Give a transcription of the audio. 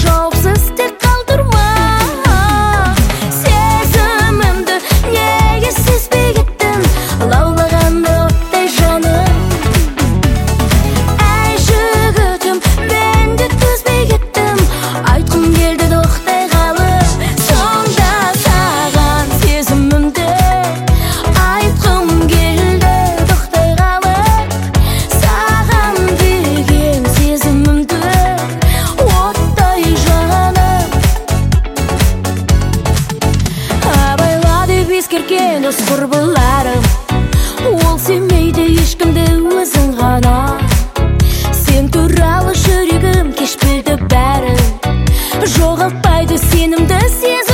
жауапсыз тек қалдырма. Сезімімді неге сезбей кеттің, лаулағанда оттай жаным. Әй жігітім, мен де төзбей кеттім, айтқым келді тоқтай қалып. Сонда саған сезімімді айтқым келді тоқтай қалып. Саған деген сезімімді оттай жаным. Абайла деп ескерген дос құрбыларым, ол сүймейді ешкімді, өзің ғана. Сен туралы жүрегім кеш білді бәрін, жоғалтпайды сенімді сезім.